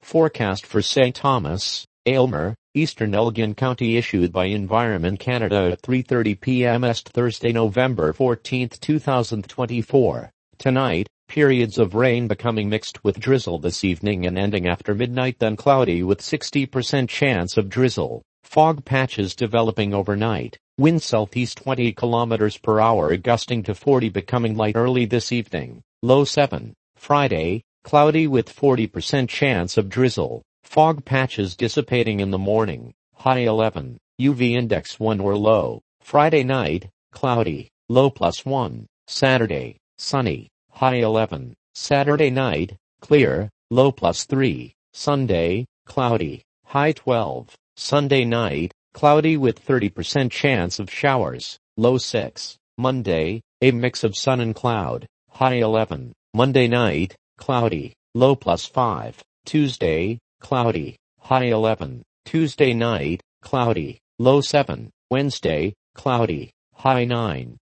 Forecast for St. Thomas, Aylmer, Eastern Elgin County issued by Environment Canada at 3:30 p.m. Est Thursday, November 14, 2024. Tonight, periods of rain becoming mixed with drizzle this evening and ending after midnight, then cloudy with 60% chance of drizzle. Fog patches developing overnight. Wind southeast 20 km per hour gusting to 40, becoming light early this evening. Low 7. Friday, cloudy with 40% chance of drizzle. Fog patches dissipating in the morning. High 11. UV index 1 or low. Friday night, cloudy. Low +1. Saturday, sunny. High 11. Saturday night, clear. Low +3. Sunday, cloudy. High 12. Sunday night, cloudy with 30% chance of showers. Low 6. Monday, a mix of sun and cloud. High 11. Monday night, cloudy. Low +5. Tuesday, cloudy. High 11. Tuesday night, cloudy. Low 7. Wednesday, cloudy. High 9.